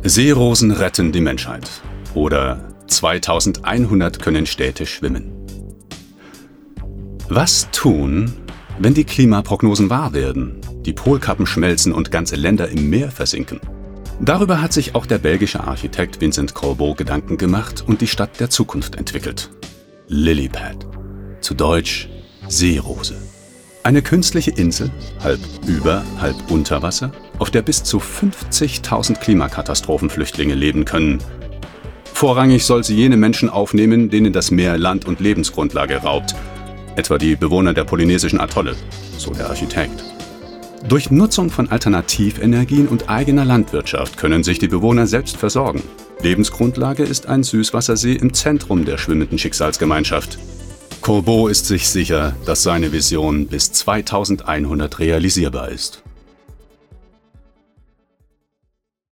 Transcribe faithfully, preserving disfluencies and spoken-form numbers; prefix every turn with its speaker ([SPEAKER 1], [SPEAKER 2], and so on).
[SPEAKER 1] Seerosen retten die Menschheit. Oder zweitausendeinhundert können Städte schwimmen. Was tun, wenn die Klimaprognosen wahr werden, die Polkappen schmelzen und ganze Länder im Meer versinken? Darüber hat sich auch der belgische Architekt Vincent Colbeau Gedanken gemacht und die Stadt der Zukunft entwickelt. Lilypad, zu Deutsch Seerose. Eine künstliche Insel, halb über, halb unter Wasser, auf der bis zu fünfzigtausend Klimakatastrophenflüchtlinge leben können. Vorrangig soll sie jene Menschen aufnehmen, denen das Meer Land und Lebensgrundlage raubt, etwa die Bewohner der polynesischen Atolle, so der Architekt. Durch Nutzung von Alternativenergien und eigener Landwirtschaft können sich die Bewohner selbst versorgen. Lebensgrundlage ist ein Süßwassersee im Zentrum der schwimmenden Schicksalsgemeinschaft. Colbeau ist sich sicher, dass seine Vision bis zweitausendeinhundert realisierbar ist.